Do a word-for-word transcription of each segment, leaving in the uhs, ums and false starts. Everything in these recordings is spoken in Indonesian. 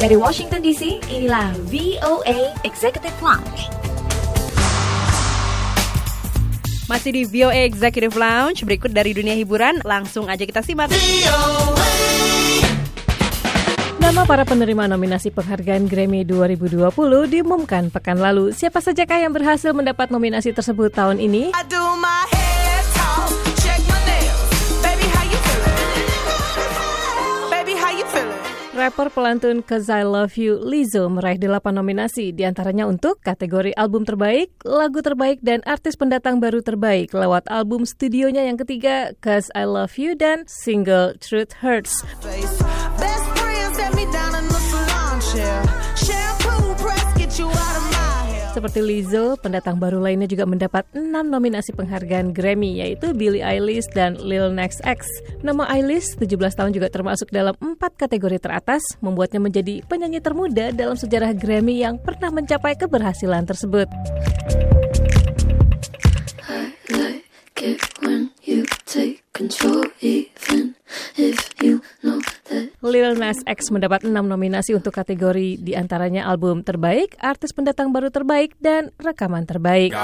Dari Washington D C, inilah V O A Executive Lounge. Masih di V O A Executive Lounge, berikut dari dunia hiburan, langsung aja kita simak. Nama para penerima nominasi penghargaan Grammy dua ribu dua puluh diumumkan pekan lalu. Siapa sajakah yang berhasil mendapat nominasi tersebut tahun ini? Rapper pelantun "Cause I Love You" Lizzo meraih delapan nominasi, diantaranya untuk kategori album terbaik, lagu terbaik, dan artis pendatang baru terbaik lewat album studionya yang ketiga "Cause I Love You" dan single "Truth Hurts. Seperti Lizzo, pendatang baru lainnya juga mendapat enam nominasi penghargaan Grammy, yaitu Billie Eilish dan Lil Nas X. Nama Eilish, tujuh belas tahun, juga termasuk dalam empat kategori teratas, membuatnya menjadi penyanyi termuda dalam sejarah Grammy yang pernah mencapai keberhasilan tersebut. I like it when you take control, even if you know that. Lil Nas X mendapat enam nominasi untuk kategori diantaranya album terbaik, artis pendatang baru terbaik, dan rekaman terbaik.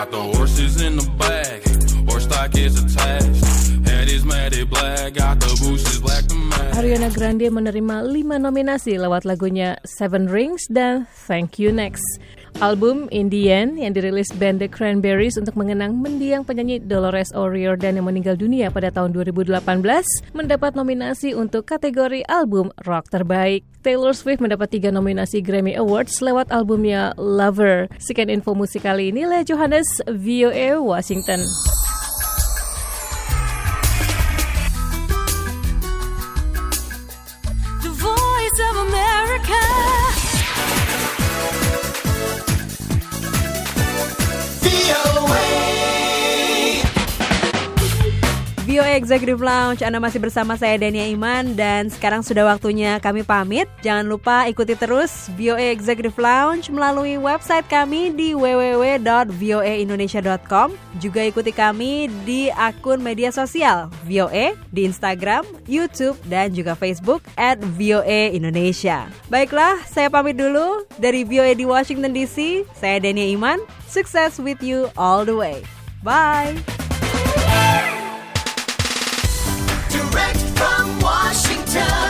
Ariana Grande menerima lima nominasi lewat lagunya Seven Rings dan Thank You Next. Album In The End yang dirilis band The Cranberries untuk mengenang mendiang penyanyi Dolores O'Riordan yang meninggal dunia pada tahun dua ribu delapan belas mendapat nominasi untuk kategori album rock terbaik. Taylor Swift mendapat tiga nominasi Grammy Awards lewat albumnya Lover. Sekian info musik kali ini, Lea Johannes, V O A Washington. The Voice of America. V O A Executive Lounge, Anda masih bersama saya Dania Iman, dan sekarang sudah waktunya kami pamit. Jangan lupa ikuti terus V O A Executive Lounge melalui website kami di w w w dot voa indonesia dot com. Juga ikuti kami di akun media sosial V O A di Instagram, YouTube, dan juga Facebook at V O A Indonesia. Baiklah, saya pamit dulu dari V O A di Washington D C. Saya Dania Iman. Success with you all the way. Bye. Direct from Washington.